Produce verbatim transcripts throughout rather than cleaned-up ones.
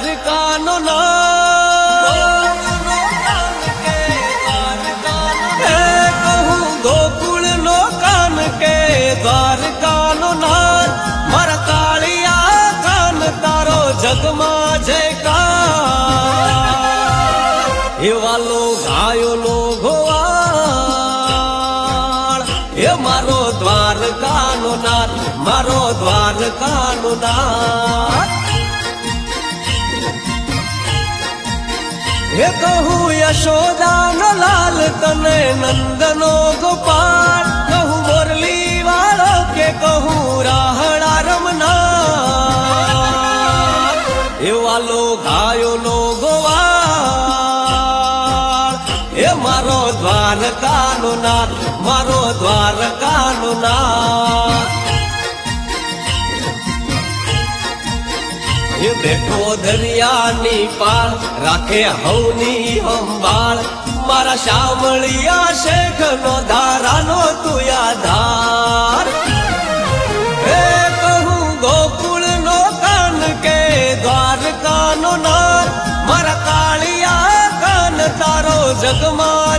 દ્વારકાનો નાથ હે કહું ગોકુળનો કાન કે દ્વારકાનો નાથ મારા કાળિયા કાન તારો જગમાં જયકાર એવાલો ગાયોનો ગોવાળ એ મારો દ્વારકાનો નાથ મારો દ્વારકાનો નાથ એ કહું યશોદાનો લાલ તને નંદનો ગોપાલ કહું મોરલી વાળો કે કહું રાહડા રમનાર એવાલો ગાયોનો ગોવાળ એ મારો દ્વારકાનો નાથ મારો દ્વારકાનો નાથ એ બેઠો દરિયાની પાળ રાખે હવની સંભાળ મારા શામળિયા શેખનો ધારાનો તું આધાર એ કહું ગોકુળનો કાન કે દ્વારકાનો નાથ મારા કાળિયા કાન તારો જગમાં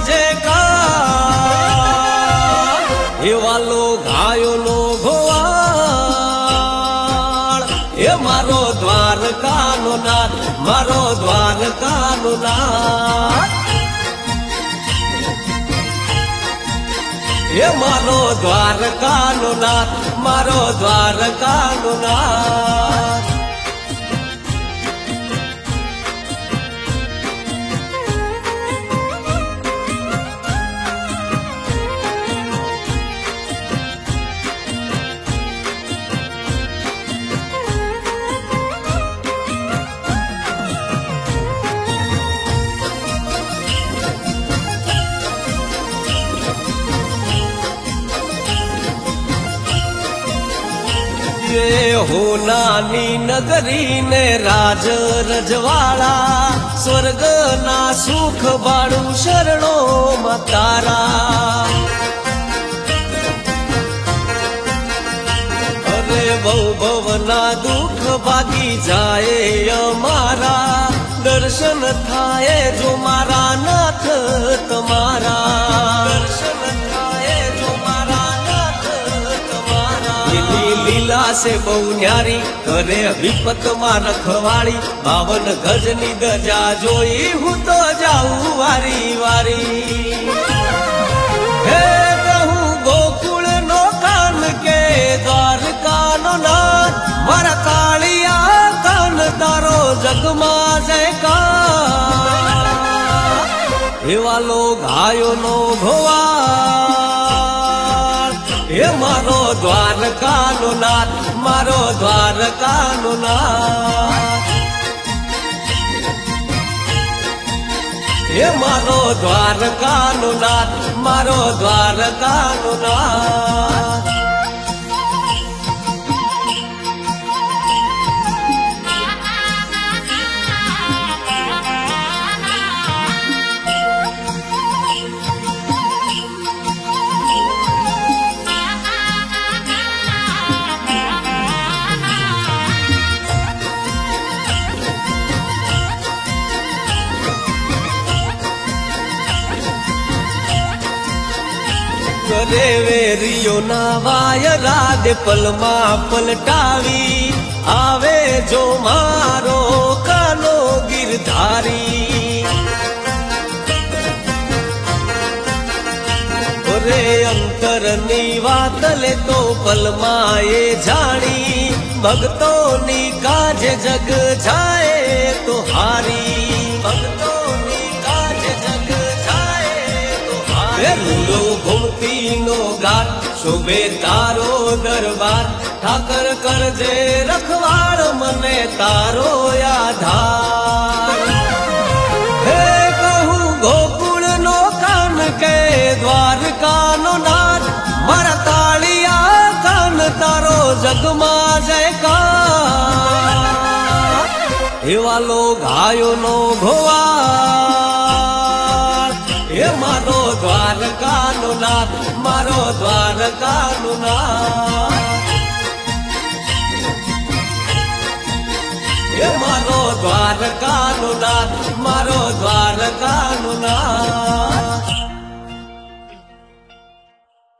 જયકાર એવાલો ગાયોનો ગોવાળ એ મારો દ્વારકાનો નાથ મારો દ્વારકાનો નાથ એ મારો દ્વારકાનો નાથ મારો દ્વારકાનો નાથ હોનાની નગરી ને રાજ રજવાડા સ્વર્ગના સુખ બાળું શરણો તારા અરે બહુ ભવના દુઃખ ભાગી જાય અમારા દર્શન થાય જો મારા નાથ તમારા દર્શન થાય જો મારા નાથ તમારા લીલા સે બહુ ન્યારી કરે વિપત માં રખવાળી બાવન ગજની ગજા જોઈ હું તો જાઉં વારી વારી હે કહું ગોકુળ નો કાન કે દ્વારકાનો નાથ મારા કાળિયા કાન તારો જગમાં જયકાર એવાલો ગાયોનો ભોવાળ એ મારો દ્વારકાનો નાથ મારો દ્વારકાનો નાથ એ મારો દ્વારકાનો નાથ મારો દ્વારકાનો નાથ કરે વેરીઓ ના વાયરા દે પલમાં પલટાવી આવે જો મારો કાનો ગિરધારી રે અંતરની વાત લે તો પલમાં એ જાણી ભક્તોની કાજે જગ જાય તો હારી ભક્તોની કાજે જગ જાય તો હારી ઘૂમતી નો ગાત શોભે તારો દરબાર ઠાકર કરજે રખવાડ મને તારો આધાર હે કહું ગોકુળ નો કાન કે દ્વારકાનો નાથ મારા કાળિયા કાન તારો જગમાં જયકાર એવાલો ગાયોનો ભોવાળ એ મારો દ્વારકાનો નાથ મારો દ્વારકાનો નાથ એ મારો દ્વાર દ્વારકાનું નાથ મારો દ્વારકાનું નાથ